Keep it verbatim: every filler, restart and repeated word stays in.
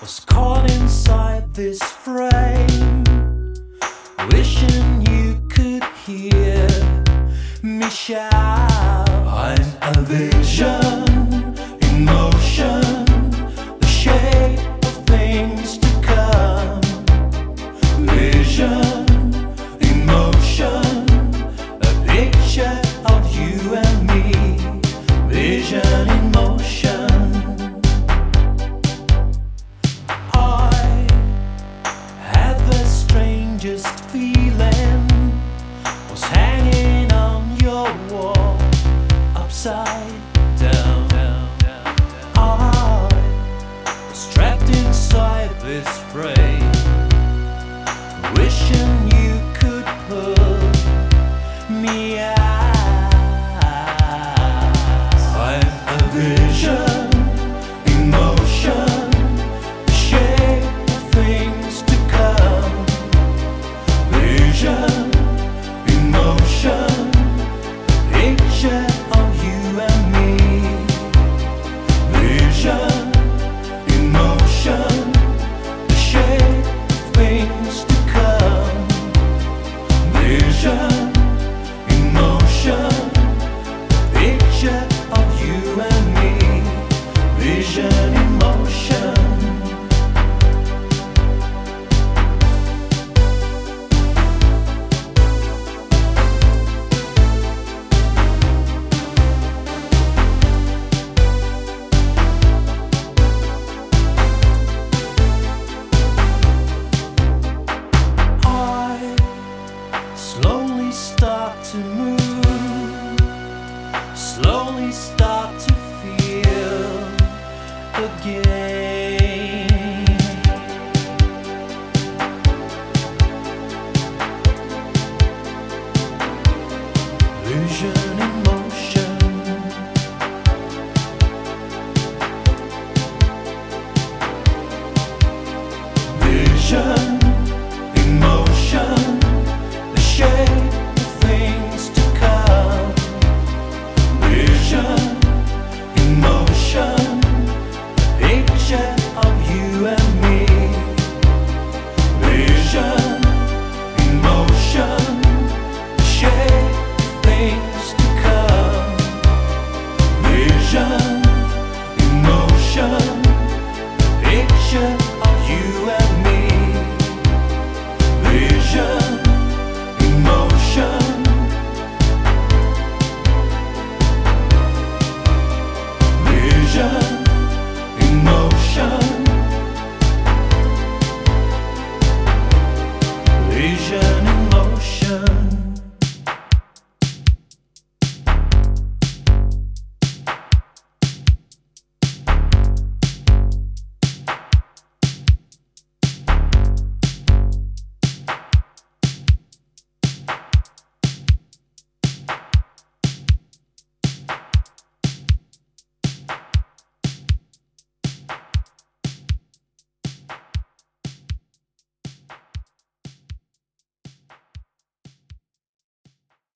was caught inside this frame, wishing you could hear me shout. I'm a vision in motion, the shape of things to come. Vision in motion, a picture of you and me. Vision in motion. I had the strangest feeling, was hanging on your wall, upside down. I was trapped inside this frame, wishing you could put me out. I'm a vision in motion, the shape of things to come. Vision in motion, a picture of you and me. Vision in motion, the shape of things to come. Vision in motion, a picture of you and me. Vision in motion. I slowly start to move, slowly start to feel again. Vision in motion. Vision in motion, the shape of things to come. Vision in motion, a picture of you and me. Vision in motion, the shape of things to come. Vision in motion, a picture